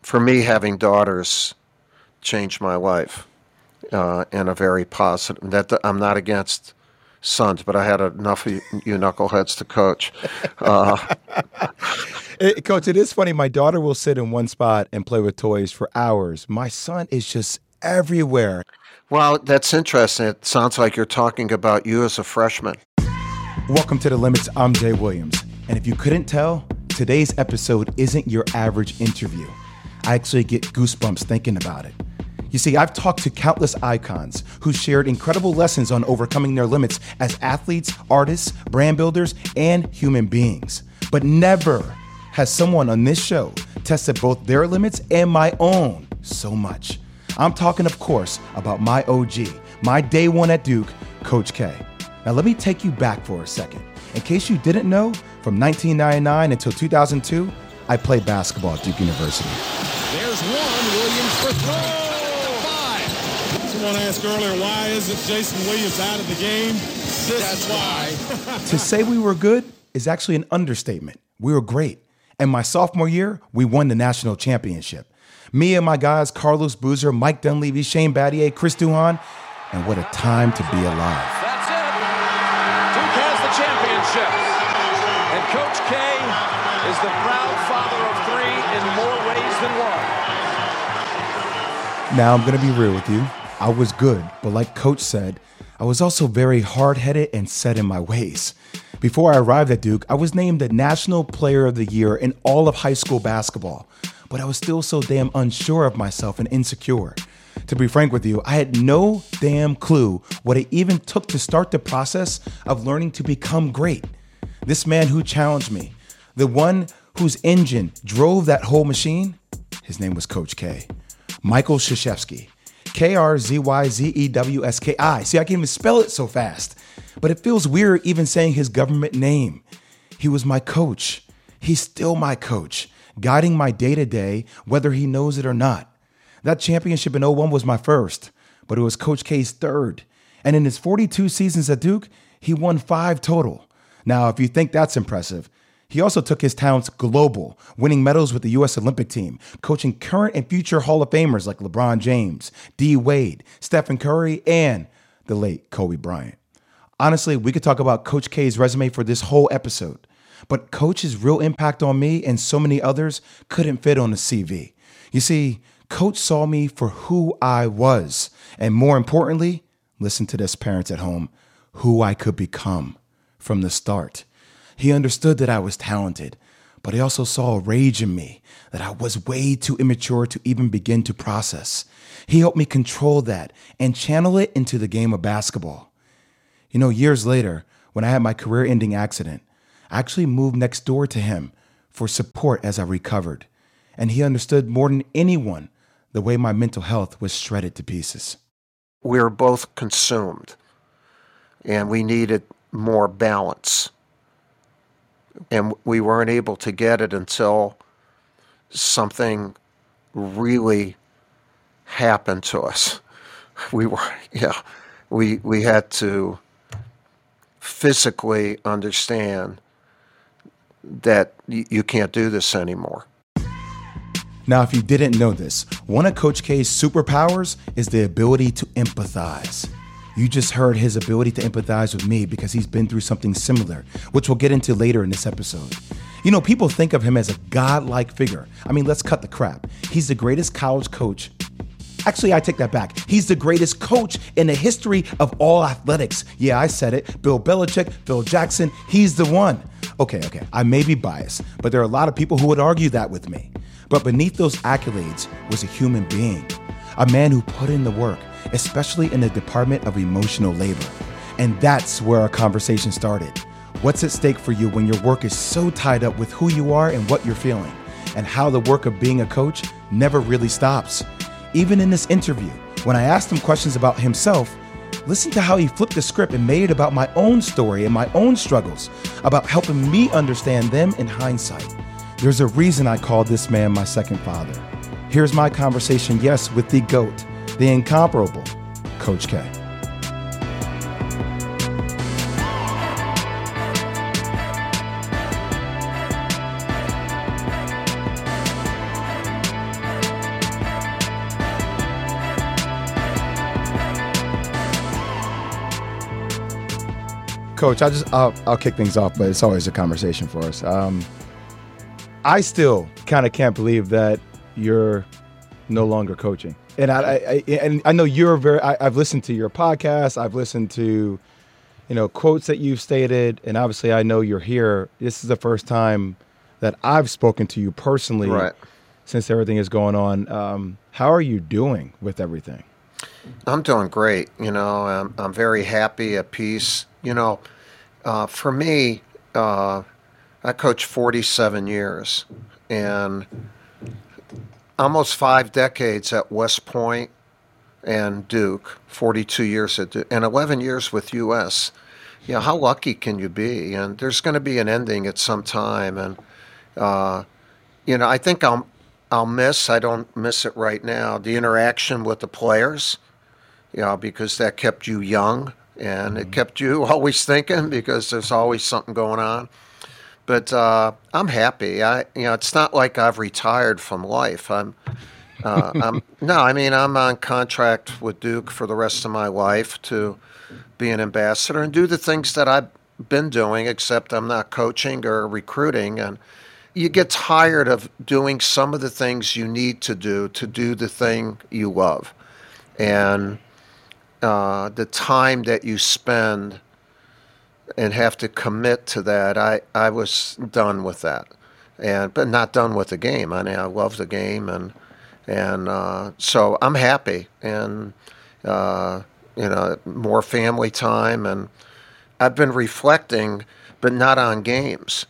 for me, having daughters changed my life in a very positive. I'm not against sons, but I had enough of you knuckleheads to coach. Coach, it is funny. My daughter will sit in one spot and play with toys for hours. My son is just everywhere. Well, that's interesting. It sounds like you're talking about you as a freshman. Welcome to The Limits. I'm Jay Williams. And if you couldn't tell, today's episode isn't your average interview. I actually get goosebumps thinking about it. You see, I've talked to countless icons who shared incredible lessons on overcoming their limits as athletes, artists, brand builders, and human beings. But never has someone on this show tested both their limits and my own so much. I'm talking, of course, about my OG, my day one at Duke, Coach K. Now, let me take you back for a second. In case you didn't know, from 1999 until 2002, I played basketball at Duke University. There's one, Williams for throw. 5. Someone asked earlier, why isn't Jason Williams out of the game? That's why. To say we were good is actually an understatement. We were great. And my sophomore year, we won the national championship. Me and my guys, Carlos Boozer, Mike Dunleavy, Shane Battier, Chris Duhon, and what a time to be alive. That's it. Duke has the championship. And Coach K is the proud father of 3 in more ways than one. Now, I'm going to be real with you. I was good, but like Coach said, I was also very hard-headed and set in my ways. Before I arrived at Duke, I was named the National Player of the Year in all of high school basketball, but I was still so damn unsure of myself and insecure. To be frank with you, I had no damn clue what it even took to start the process of learning to become great. This man who challenged me, the one whose engine drove that whole machine, his name was Coach K. Michael Krzyzewski. K-R-Z-Y-Z-E-W-S-K-I. See, I can't even spell it so fast, but it feels weird even saying his government name. He was my coach. He's still my coach, guiding my day-to-day, whether he knows it or not. That championship in 01 was my first, but it was Coach K's third. And in his 42 seasons at Duke, he won 5 total. Now, if you think that's impressive, he also took his talents global, winning medals with the U.S. Olympic team, coaching current and future Hall of Famers like LeBron James, D. Wade, Stephen Curry, and the late Kobe Bryant. Honestly, we could talk about Coach K's resume for this whole episode, but Coach's real impact on me and so many others couldn't fit on a CV. You see, Coach saw me for who I was, and more importantly, listen to this, parents at home, who I could become from the start. He understood that I was talented, but he also saw a rage in me that I was way too immature to even begin to process. He helped me control that and channel it into the game of basketball. You know, years later, when I had my career-ending accident, I actually moved next door to him for support as I recovered. And he understood more than anyone the way my mental health was shredded to pieces. We were both consumed, and we needed more balance. And we weren't able to get it until something really happened to us. We had to physically understand that you can't do this anymore. Now, if you didn't know this, one of Coach K's superpowers is the ability to empathize. You just heard his ability to empathize with me because he's been through something similar, which we'll get into later in this episode. You know, people think of him as a godlike figure. I mean, let's cut the crap. He's the greatest college coach. Actually, I take that back. He's the greatest coach in the history of all athletics. Yeah, I said it. Bill Belichick, Phil Jackson, he's the one. Okay, I may be biased, but there are a lot of people who would argue that with me. But beneath those accolades was a human being, a man who put in the work, especially in the department of emotional labor. And that's where our conversation started. What's at stake for you when your work is so tied up with who you are and what you're feeling, and how the work of being a coach never really stops. Even in this interview, when I asked him questions about himself, listen to how he flipped the script and made it about my own story and my own struggles, about helping me understand them in hindsight. There's a reason I call this man my second father. Here's my conversation, yes, with the GOAT, the incomparable Coach K. Coach, I'll kick things off, but it's always a conversation for us. I still kind of can't believe that you're no longer coaching. And I know you're I've listened to your podcast. I've listened to, quotes that you've stated. And obviously I know you're here. This is the first time that I've spoken to you personally since everything is going on. How are you doing with everything? I'm doing great. I'm very happy, at peace. For me, I coached 47 years and almost 5 decades at West Point and Duke, 42 years at Duke, and 11 years with U.S. How lucky can you be? And there's going to be an ending at some time. And, I think I don't miss it right now, the interaction with the players, because that kept you young and it kept you always thinking because there's always something going on. But I'm happy. It's not like I've retired from life. I'm on contract with Duke for the rest of my life to be an ambassador and do the things that I've been doing, except I'm not coaching or recruiting. And you get tired of doing some of the things you need to do the thing you love. And the time that you spend and have to commit to that, I was done with that, but not done with the game. I love the game, and so I'm happy, and more family time, and I've been reflecting, but not on games.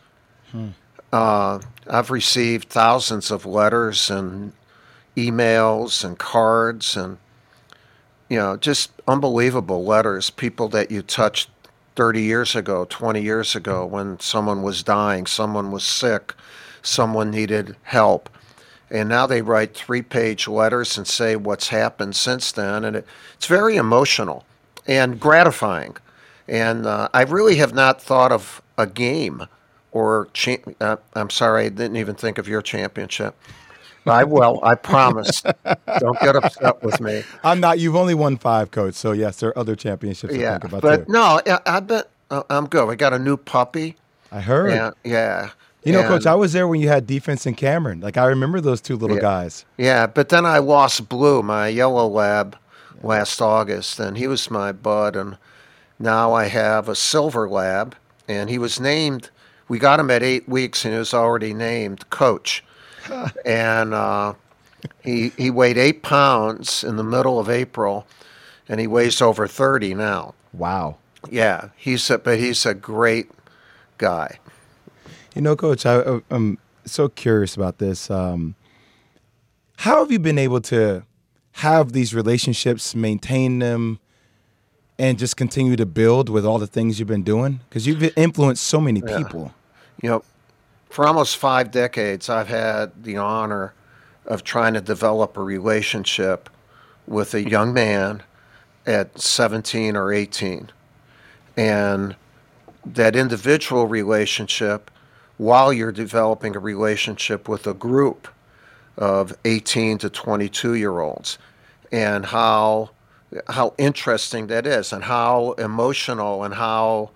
I've received thousands of letters and emails and cards, and just unbelievable letters. People that you touched 30 years ago, 20 years ago, when someone was dying, someone was sick, someone needed help. And now they write 3-page letters and say what's happened since then. And it's very emotional and gratifying. And I really have not thought of a game or, I'm sorry, I didn't even think of your championship. I will, I promise. Don't get upset with me. I'm not. You've only won 5, Coach. So, yes, there are other championships to think about, but too. No, I bet I'm good. We got a new puppy. I heard. Yeah. Coach, I was there when you had defense in Cameron. I remember those 2 little guys. Yeah, but then I lost Blue, my yellow lab, last August, and he was my bud. And now I have a silver lab, and he was named. We got him at 8 weeks, and he was already named Coach. And he weighed 8 pounds in the middle of April, and he weighs over 30 now. Wow. Yeah, he's a great guy. Coach, I'm so curious about this. How have you been able to have these relationships, maintain them, and just continue to build with all the things you've been doing? Because you've influenced so many people. For almost 5 decades, I've had the honor of trying to develop a relationship with a young man at 17 or 18. And that individual relationship, while you're developing a relationship with a group of 18 to 22-year-olds, and how interesting that is, and how emotional, and how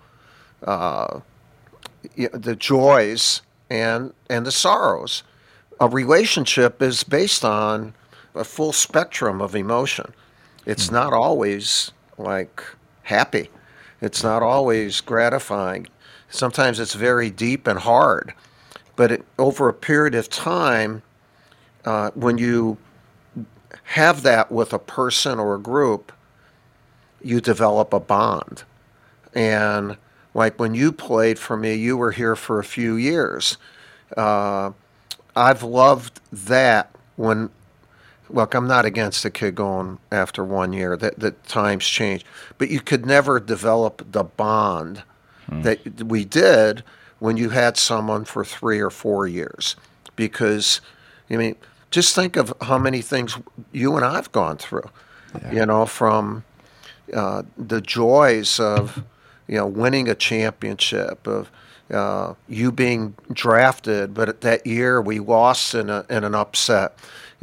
the joys and the sorrows. A relationship is based on a full spectrum of emotion. It's not always like happy. It's not always gratifying. Sometimes it's very deep and hard. But over a period of time, when you have that with a person or a group, you develop a bond. And like when you played for me, you were here for a few years. I've loved that when, look, I'm not against a kid going after 1 year, that times change. But you could never develop the bond that we did when you had someone for 3 or 4 years. Because, just think of how many things you and I've gone through, from the joys of, winning a championship, of you being drafted, but that year we lost in an upset,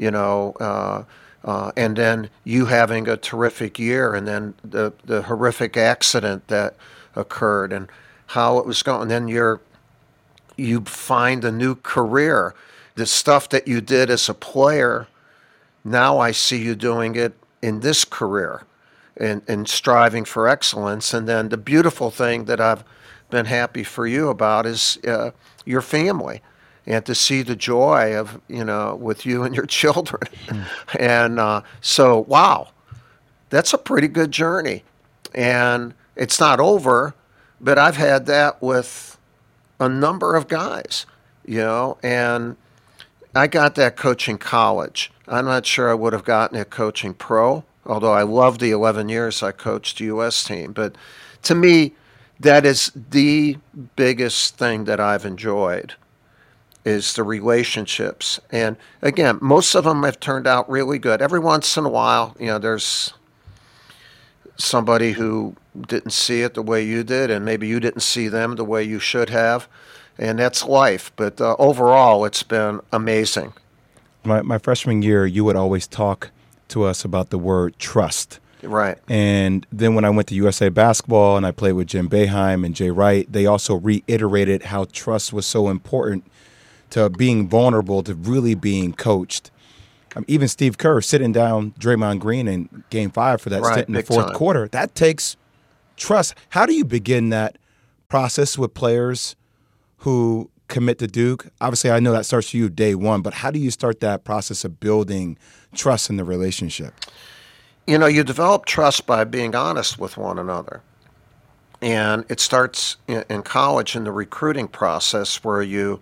and then you having a terrific year, and then the horrific accident that occurred and how it was going. And then you find a new career. The stuff that you did as a player, now I see you doing it in this career and striving for excellence. And then the beautiful thing that I've been happy for you about is your family, and to see the joy of, with you and your children. And so, wow, that's a pretty good journey. And it's not over, but I've had that with a number of guys, and I got that coaching college. I'm not sure I would have gotten it coaching pro, although I loved the 11 years I coached the U.S. team. But to me, that is the biggest thing that I've enjoyed, is the relationships. And again, most of them have turned out really good. Every once in a while, there's somebody who didn't see it the way you did, and maybe you didn't see them the way you should have, and that's life. But overall, it's been amazing. My freshman year, you would always talk to us about the word trust. Right. And then when I went to USA Basketball and I played with Jim Boeheim and Jay Wright, they also reiterated how trust was so important to being vulnerable, to really being coached. Even Steve Kerr sitting down Draymond Green in Game 5 for that stint in the fourth quarter, that takes trust. How do you begin that process with players who commit to Duke? Obviously, I know that starts for you day one, but how do you start that process of building trust in the relationship? You develop trust by being honest with one another. And it starts in college in the recruiting process, where you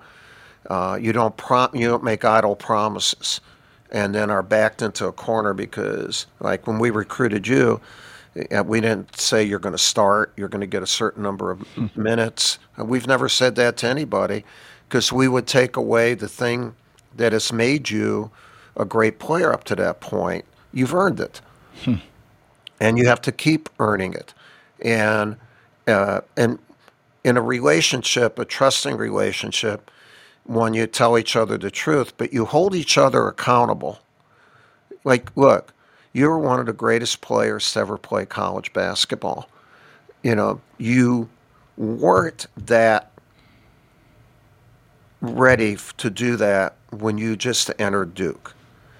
don't make idle promises and then are backed into a corner, because, like, when we recruited you, we didn't say you're going to start, you're going to get a certain number of minutes. We've never said that to anybody, because we would take away the thing that has made you a great player up to that point. You've earned it. And you have to keep earning it. And in a relationship, a trusting relationship, when you tell each other the truth, but you hold each other accountable. Like, look, you're one of the greatest players to ever play college basketball. You weren't that ready to do that when you just entered Duke.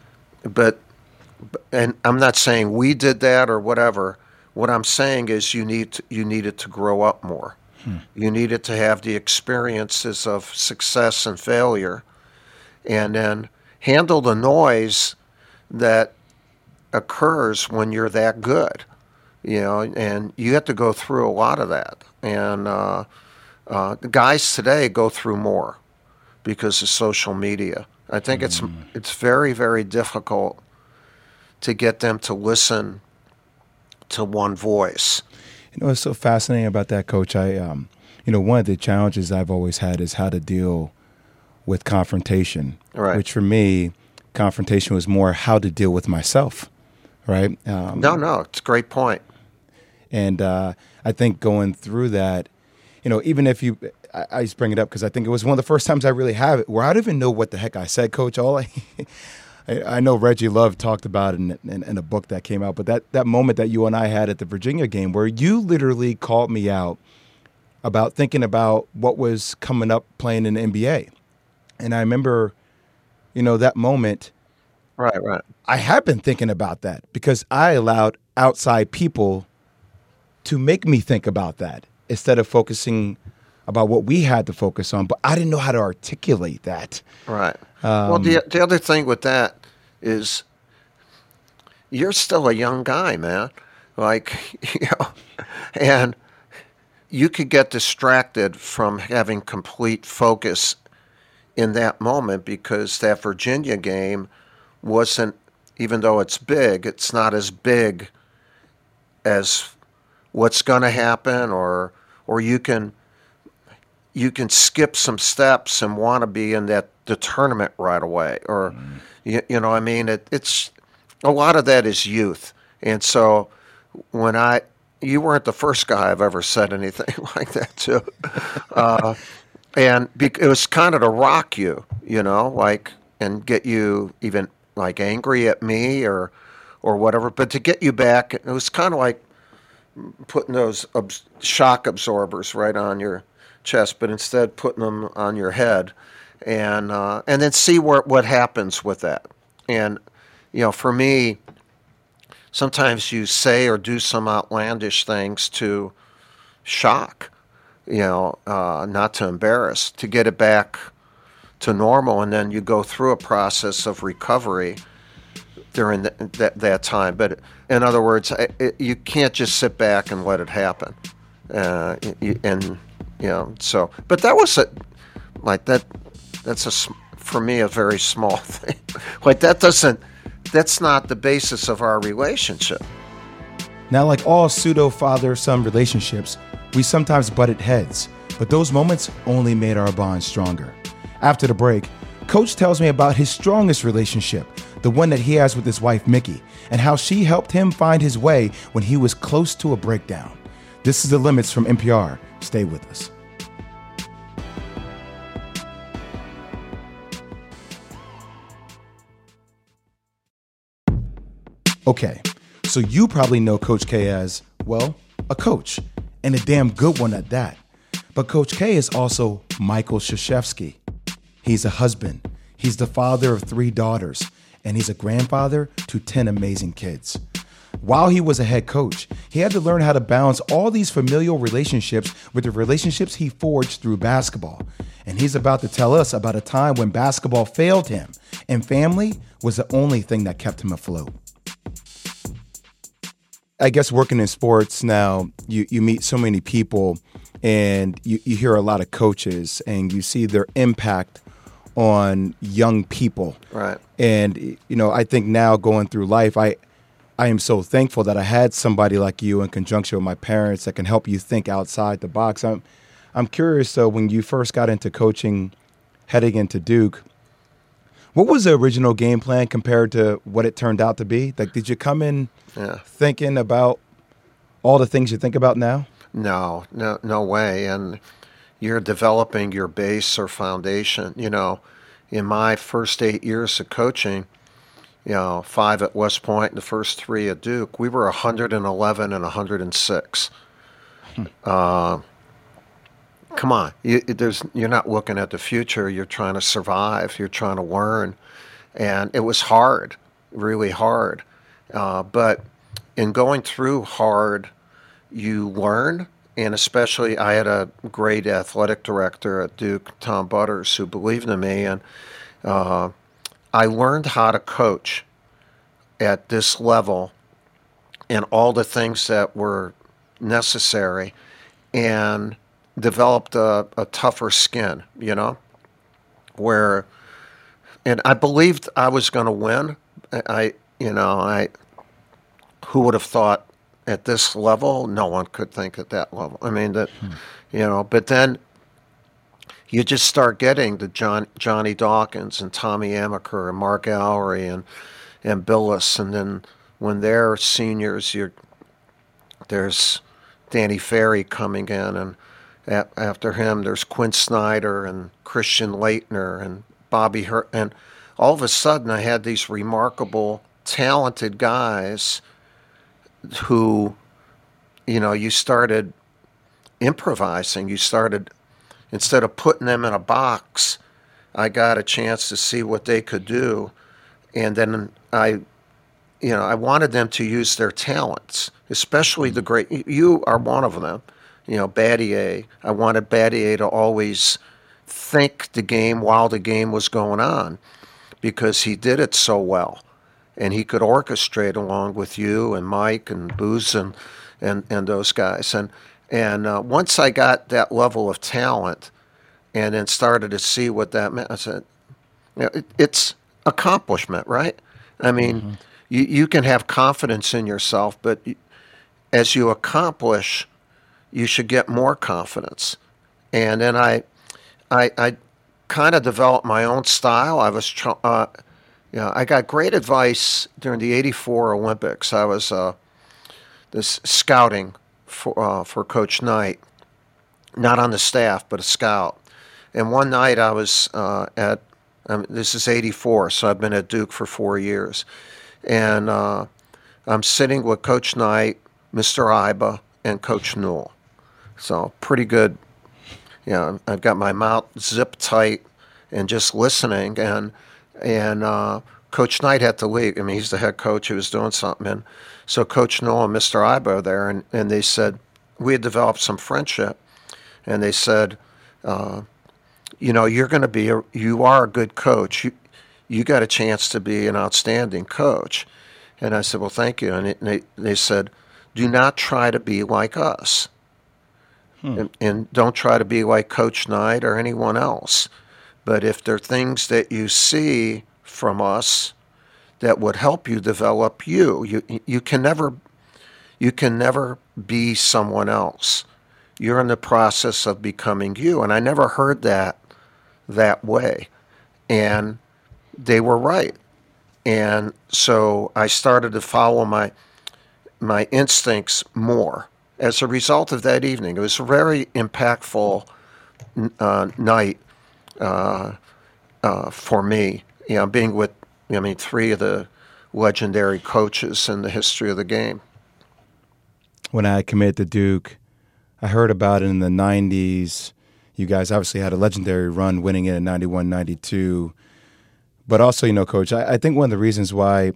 And I'm not saying we did that or whatever. What I'm saying is you needed to grow up more. You needed to have the experiences of success and failure, and then handle the noise that occurs when you're that good. And you have to go through a lot of that. And the guys today go through more because of social media. I think it's very, very difficult to get them to listen to one voice. What's so fascinating about that, Coach, one of the challenges I've always had is how to deal with confrontation, right? Which for me, confrontation was more how to deal with myself, right? No, it's a great point. And I think going through that, even if I just bring it up because I think it was one of the first times I really have it where I don't even know what the heck I said, Coach. I know Reggie Love talked about it in a book that came out, but that moment that you and I had at the Virginia game where you literally called me out about thinking about what was coming up playing in the NBA. And I remember, that moment. Right. I have been thinking about that because I allowed outside people to make me think about that instead of focusing about what we had to focus on. But I didn't know how to articulate that. Right. Well, the other thing with that is you're still a young guy, man. And you could get distracted from having complete focus in that moment, because that Virginia game wasn't, even though it's big, it's not as big as what's going to happen, or you can skip some steps and want to be in the tournament right away, or it's a lot of that is youth. And so you weren't the first guy I've ever said anything like that to, and it was kind of to rock you, and get you even angry at me or whatever, but to get you back. It was kind of like putting those shock absorbers right on your chest, but instead putting them on your head, and then see what happens with that. And for me, sometimes you say or do some outlandish things to shock, not to embarrass, to get it back to normal, and then you go through a process of recovery during that time. But in other words, you can't just sit back and let it happen. So, but that was that's for me a very small thing. That's not the basis of our relationship. Now, like all pseudo father-son relationships, we sometimes butted heads, but those moments only made our bond stronger. After the break, Coach tells me about his strongest relationship, the one that he has with his wife, Mickey, and how she helped him find his way when he was close to a breakdown. This is The Limits from NPR. Stay with us. Okay, so you probably know Coach K as, well, a coach, and a damn good one at that. But Coach K is also Michael Krzyzewski. He's a husband, he's the father of 3 daughters, and he's a grandfather to 10 amazing kids. While he was a head coach, he had to learn how to balance all these familial relationships with the relationships he forged through basketball. And he's about to tell us about a time when basketball failed him, and family was the only thing that kept him afloat. I guess working in sports now, you meet so many people, and you hear a lot of coaches, and you see their impact on young people. Right. And, I think now going through life, I am so thankful that I had somebody like you in conjunction with my parents that can help you think outside the box. I'm curious, though, when you first got into coaching, heading into Duke, what was the original game plan compared to what it turned out to be? Like, did you come in thinking about all the things you think about now? No way. And you're developing your base or foundation. In my first 8 years of coaching, 5 at West Point and the first 3 at Duke, we were 111 and 106. Come on, you're not looking at the future. You're trying to survive. You're trying to learn, and it was hard, really hard. But in going through hard, you learn, and especially I had a great athletic director at Duke, Tom Butters, who believed in me, and I learned how to coach at this level and all the things that were necessary, and developed a tougher skin, and I believed I was going to win. Who would have thought at this level? No one could think at that level. I mean, but then you just start getting the Johnny Dawkins and Tommy Amaker and Mark Lowry and Billis, and then when they're seniors, there's Danny Ferry coming in, and after him, there's Quinn Snyder and Christian Laettner and Bobby Hurt. And all of a sudden, I had these remarkable, talented guys who, you started improvising. You started, instead of putting them in a box, I got a chance to see what they could do. And then I wanted them to use their talents, especially the great. You are one of them. Battier. I wanted Battier to always think the game while the game was going on, because he did it so well, and he could orchestrate along with you and Mike and Booz and those guys. And once I got that level of talent, and then started to see what that meant, I said, it's accomplishment, right? I mean, you can have confidence in yourself, but as you accomplish, you should get more confidence. And then I kind of developed my own style. I was, I got great advice during the '84 Olympics. I was this scouting for Coach Knight, not on the staff, but a scout. And one night I was this is '84, so I've been at Duke for 4 years. And I'm sitting with Coach Knight, Mr. Iba, and Coach Newell. So pretty good. I've got my mouth zipped tight and just listening. And Coach Knight had to leave. I mean, he's the head coach. He was doing something. And so Coach Newell and Mr. Ibo were there, and they said, we had developed some friendship. And they said, you're going to be you are a good coach. You got a chance to be an outstanding coach. And I said, well, thank you. And they said, do not try to be like us. And don't try to be like Coach Knight or anyone else. But if there are things that you see from us that would help you develop you can never be someone else. You're in the process of becoming you. And I never heard that way. And they were right. And so I started to follow my instincts more as a result of that evening. It was a very impactful night for me, being with, three of the legendary coaches in the history of the game. When I committed to Duke, I heard about it in the 90s. You guys obviously had a legendary run winning it in 91, 92. But also, Coach, I think one of the reasons why,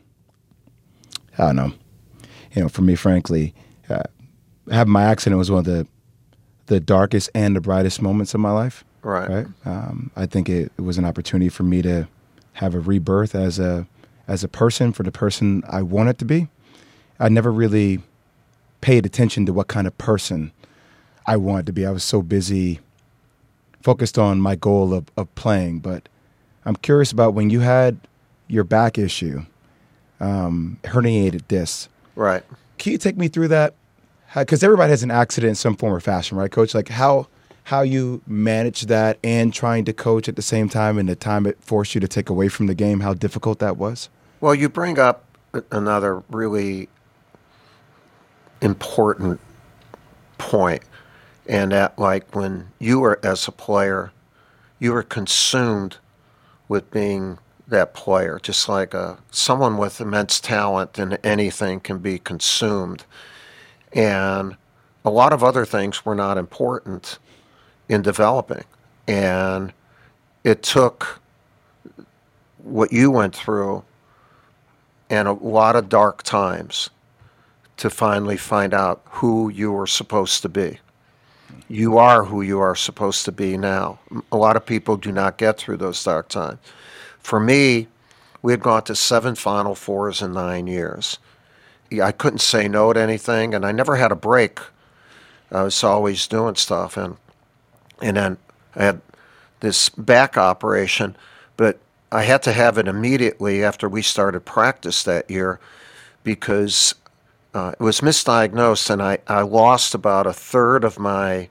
I don't know, for me, frankly, having my accident was one of the darkest and the brightest moments of my life. Right. I think it was an opportunity for me to have a rebirth as a person, for the person I wanted to be. I never really paid attention to what kind of person I wanted to be. I was so busy, focused on my goal of playing. But I'm curious about when you had your back issue, herniated disc. Right. Can you take me through that? Because everybody has an accident in some form or fashion, right, Coach? Like how you manage that and trying to coach at the same time, and the time it forced you to take away from the game, how difficult that was? Well, you bring up another really important point, and that, like, when you were as a player, you were consumed with being that player, just like someone with immense talent in anything can be consumed. And a lot of other things were not important in developing. And it took what you went through and a lot of dark times to finally find out who you were supposed to be. You are who you are supposed to be now. A lot of people do not get through those dark times. For me, we had gone to 7 Final Fours in 9 years. I couldn't say no to anything, and I never had a break. I was always doing stuff, and then I had this back operation, but I had to have it immediately after we started practice that year because it was misdiagnosed, and I lost about a third of my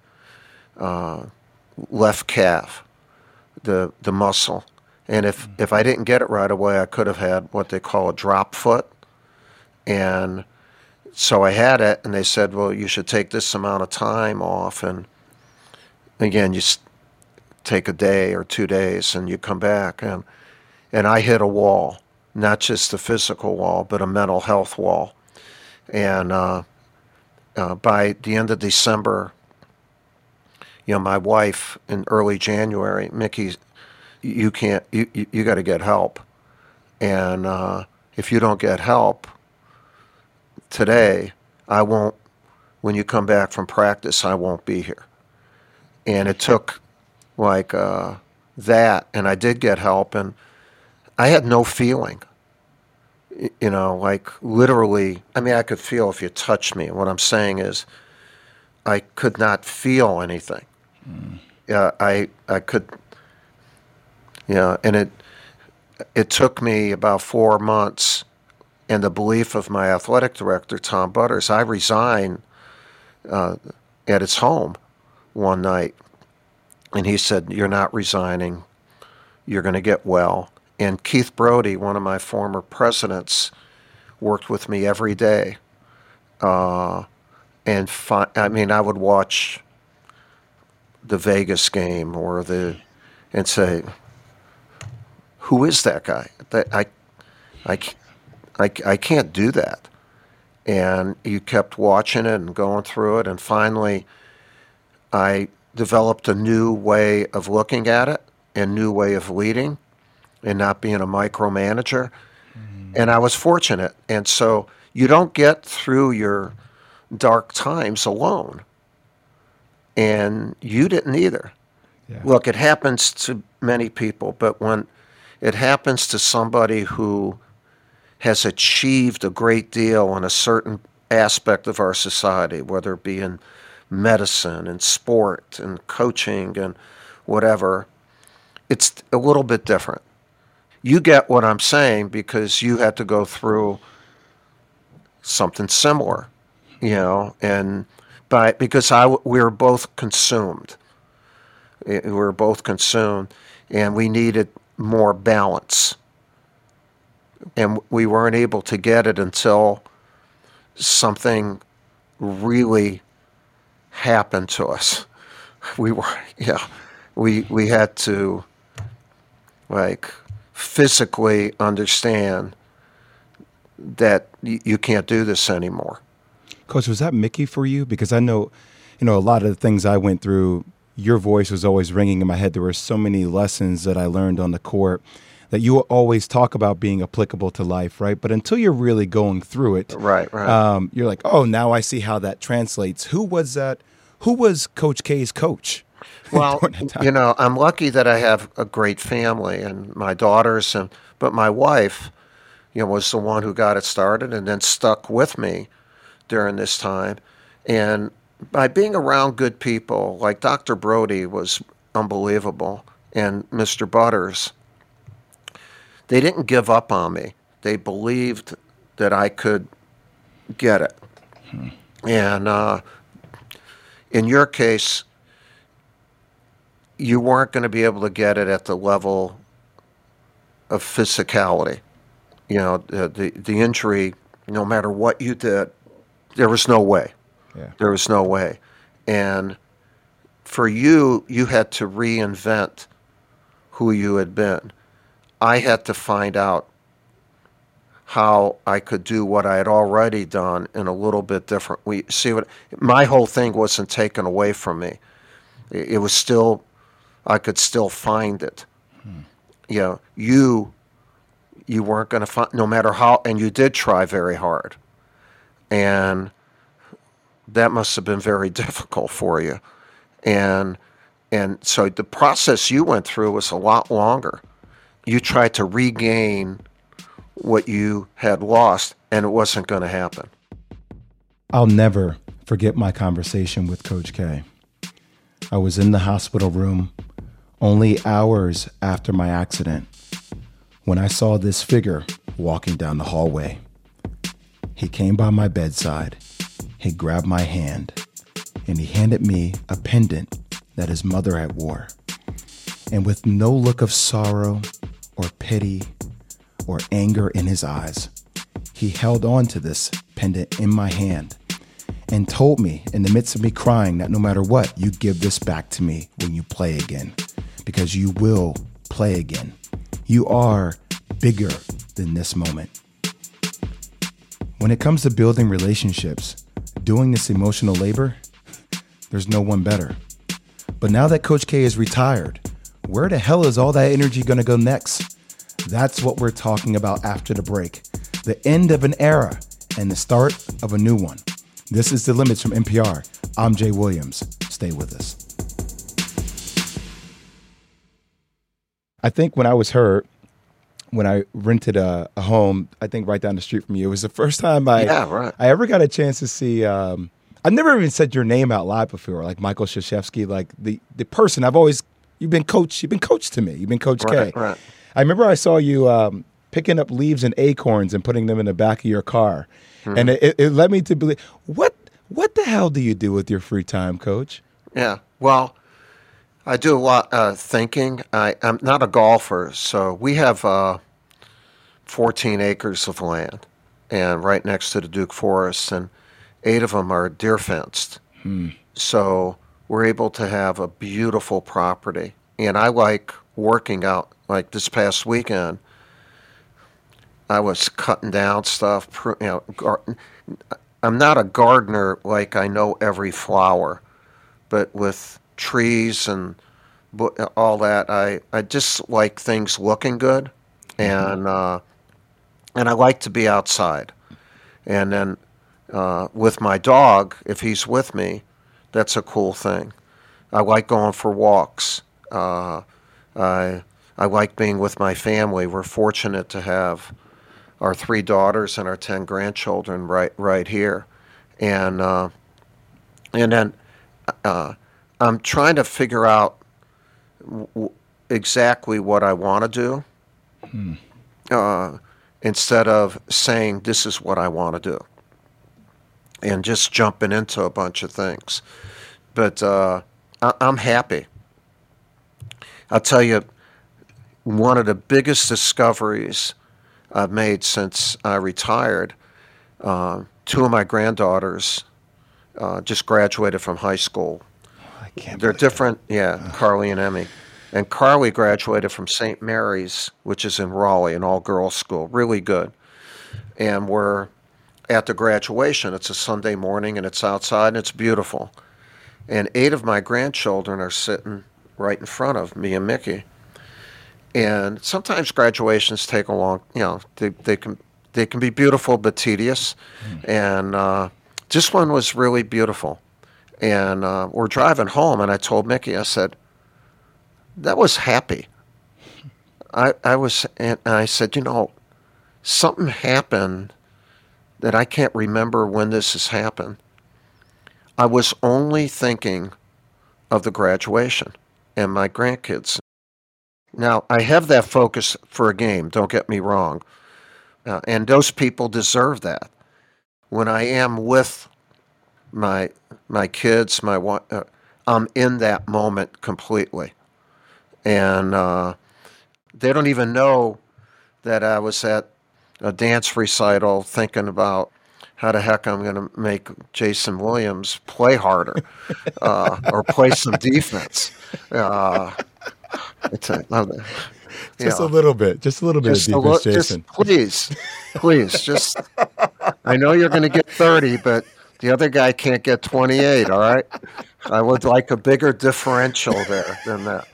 left calf, the muscle. And if I didn't get it right away, I could have had what they call a drop foot. And so I had it, and they said, well, you should take this amount of time off. And again, you take a day or 2 days, and you come back. And I hit a wall, not just a physical wall, but a mental health wall. And by the end of December, my wife in early January, Mickey, you got to get help. And if you don't get help today, when you come back from practice, I won't be here. And it took like that, and I did get help, and I had no feeling. Like literally, I could feel if you touched me. What I'm saying is I could not feel anything. I could, and it took me about 4 months, and the belief of my athletic director, Tom Butters. I resigned at his home one night, and he said, you're not resigning. You're going to get well. And Keith Brody, one of my former presidents, worked with me every day. I would watch the Vegas game and say, who is that guy? I can't do that. And you kept watching it and going through it. And finally, I developed a new way of looking at it, a new way of leading, and not being a micromanager. And I was fortunate. And so you don't get through your dark times alone. And you didn't either. Yeah. Look, it happens to many people, but when it happens to somebody who has achieved a great deal in a certain aspect of our society, whether it be in medicine and sport and coaching and whatever, it's a little bit different. You get what I'm saying because you had to go through something similar, and because we were both consumed. We were both consumed, and we needed more balance. And we weren't able to get it until something really happened to us. We had to physically understand that you can't do this anymore. Coach, was that Mickey for you? Because I know, a lot of the things I went through, your voice was always ringing in my head. There were so many lessons that I learned on the court that you always talk about being applicable to life, right? But until you're really going through it, right. You're like, oh, now I see how that translates. Who was that? Who was Coach K's coach? Well, I'm lucky that I have a great family and my daughters, but my wife, was the one who got it started and then stuck with me during this time. And by being around good people, like Dr. Brody was unbelievable, and Mr. Butters, they didn't give up on me. They believed that I could get it. And in your case, you weren't going to be able to get it at the level of physicality. The injury, no matter what you did, there was no way. Yeah. There was no way. And for you, you had to reinvent who you had been. I had to find out how I could do what I had already done in a little bit different. My whole thing wasn't taken away from me. It was still, I could still find it. You weren't going to find, no matter how, and you did try very hard. And that must have been very difficult for you. And so the process you went through was a lot longer. You tried to regain what you had lost, and it wasn't going to happen. I'll never forget my conversation with Coach K. I was in the hospital room only hours after my accident when I saw this figure walking down the hallway. He came by my bedside, he grabbed my hand, and he handed me a pendant that his mother had wore. And with no look of sorrow or pity or anger in his eyes, he held on to this pendant in my hand and told me in the midst of me crying that no matter what, you give this back to me when you play again, because you will play again. You are bigger than this moment. When it comes to building relationships, doing this emotional labor, there's no one better. But now that Coach K is retired, where the hell is all that energy going to go next? That's what we're talking about after the break. The end of an era and the start of a new one. This is The Limits from NPR. I'm Jay Williams. Stay with us. I think when I was hurt, when I rented a home, I think right down the street from you, it was the first time I ever got a chance to see, I've never even said your name out loud before, like Michael Krzyzewski, like the person you've been coach to me. You've been Coach K. Right. I remember I saw you picking up leaves and acorns and putting them in the back of your car. Mm-hmm. And it led me to believe, what the hell do you do with your free time, Coach? Yeah, well, I do a lot of thinking. I'm not a golfer, so we have 14 acres of land, and right next to the Duke Forest, and 8 of them are deer fenced. So we're able to have a beautiful property. And I like working out. Like this past weekend, I was cutting down stuff. I'm not a gardener like I know every flower, but with trees and all that, I just like things looking good, and I like to be outside. And then with my dog, if he's with me, that's a cool thing. I like going for walks. I like being with my family. We're fortunate to have our 3 daughters and our 10 grandchildren right here, and then I'm trying to figure out exactly what I want to do, instead of saying this is what I want to do and just jumping into a bunch of things. But I'm happy. I'll tell you, one of the biggest discoveries I've made since I retired, 2 of my granddaughters just graduated from high school. They're different, Carly and Emmy. And Carly graduated from St. Mary's, which is in Raleigh, an all-girls school, really good. And we're at the graduation. It's a Sunday morning, and it's outside, and it's beautiful. And 8 of my grandchildren are sitting right in front of me and Mickey. And sometimes graduations take a long, they can be beautiful but tedious. And this one was really beautiful. And we're driving home, and I told Mickey, I said, that was happy. And I said, something happened that I can't remember when this has happened. I was only thinking of the graduation and my grandkids. Now, I have that focus for a game, don't get me wrong. And those people deserve that. When I am with my kids, I'm in that moment completely. And they don't even know that I was at a dance recital thinking about how the heck I'm going to make Jason Williams play harder or play some defense. Just a little bit of defense, Jason. Please, I know you're going to get 30, but the other guy can't get 28, all right? I would like a bigger differential there than that.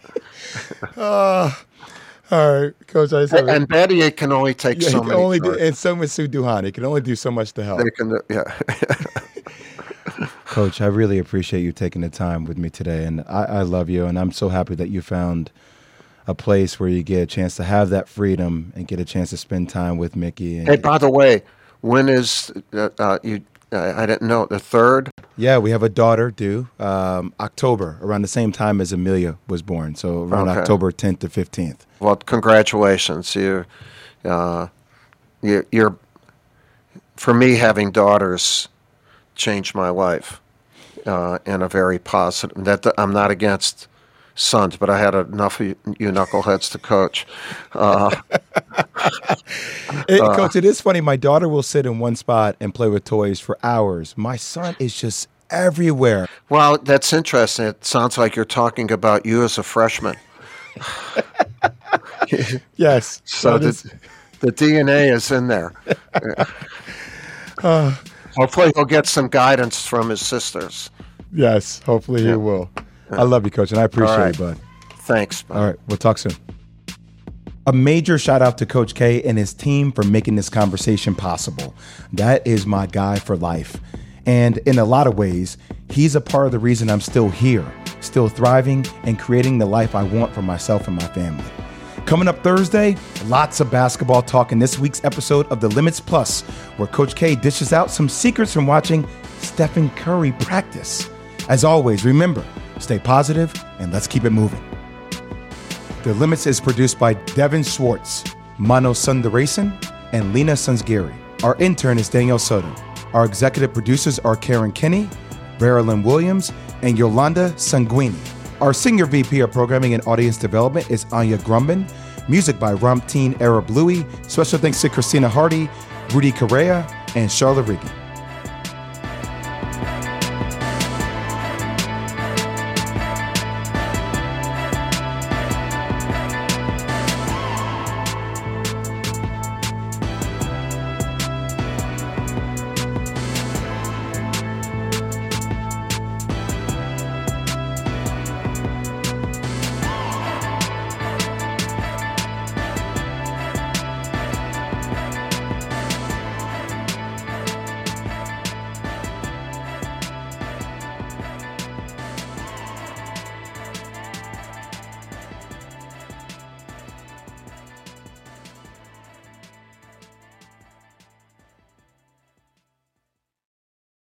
All right, Coach. And Betty can only take so many. And so with Sue Duhan, he can only do so much to help. They can, Coach, I really appreciate you taking the time with me today, and I love you, and I'm so happy that you found a place where you get a chance to have that freedom and get a chance to spend time with Mickey. Hey, by the way, when is you? I didn't know, the 3rd? Yeah, we have a daughter due October, around the same time as Amelia was born, so around October 10th to 15th. Well, congratulations. You're for me, having daughters changed my life in a very positive. That I'm not against sons, but I had enough of you knuckleheads to coach. Coach, it is funny. My daughter will sit in one spot and play with toys for hours. My son is just everywhere. Well, that's interesting. It sounds like you're talking about you as a freshman. Yes. So the DNA is in there. Hopefully he'll get some guidance from his sisters. Yes, hopefully he will. I love you, Coach, and I appreciate you, bud. Thanks, bud. All right, we'll talk soon. A major shout out to Coach K and his team for making this conversation possible. That is my guy for life. And in a lot of ways, he's a part of the reason I'm still here, still thriving and creating the life I want for myself and my family. Coming up Thursday, lots of basketball talk in this week's episode of The Limits Plus, where Coach K dishes out some secrets from watching Stephen Curry practice. As always, remember, stay positive and let's keep it moving. The Limits is produced by Devin Schwartz, Mano Sundaresan, and Lena Sunsgiri. Our intern is Danielle Soto. Our executive producers are Karen Kinney, Marilyn Williams, and Yolanda Sanguini. Our senior VP of Programming and Audience Development is Anya Grumban. Music by Ramteen Arab Louie. Special thanks to Christina Hardy, Rudy Correa, and Charlotte Riggi.